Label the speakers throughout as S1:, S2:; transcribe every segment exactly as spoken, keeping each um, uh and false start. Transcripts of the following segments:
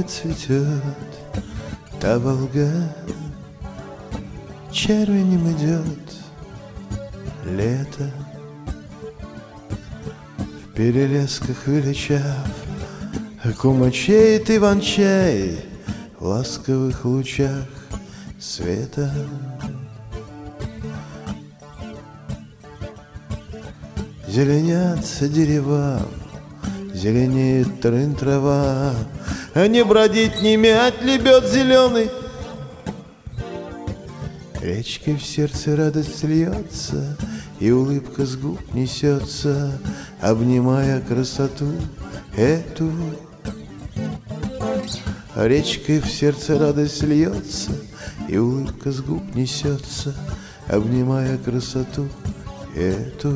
S1: Волга цветет, та Волга червенем идет лето. В перелесках величав кумачеет Иван-чай в ласковых лучах света. Зеленятся дерева, зеленеет трын трава, а не бродить, не мять лебед зеленый. Речкой в сердце радость льется, и улыбка с губ несется, обнимая красоту эту. Речкой в сердце радость льется, и улыбка с губ несется, обнимая красоту эту.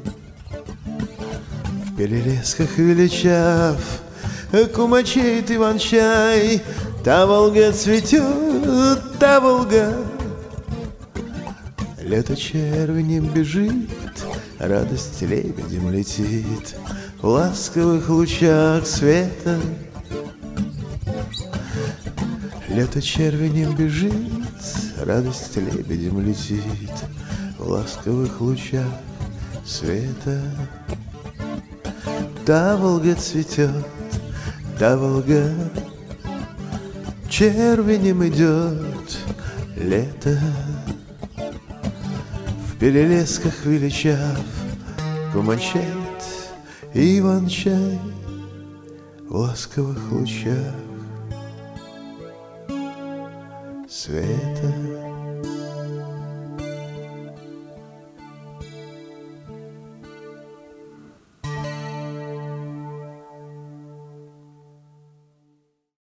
S1: В перелесках величав кумачеет Иван-чай, та Волга цветет, та Волга. Лето червенем бежит, радость лебедем летит в ласковых лучах света. Лето червенем бежит, радость лебедем летит в ласковых лучах света. Та Волга цветет, та Волга червенем идет лето. В перелесках величав кумачеет Иван-чай в ласковых лучах света.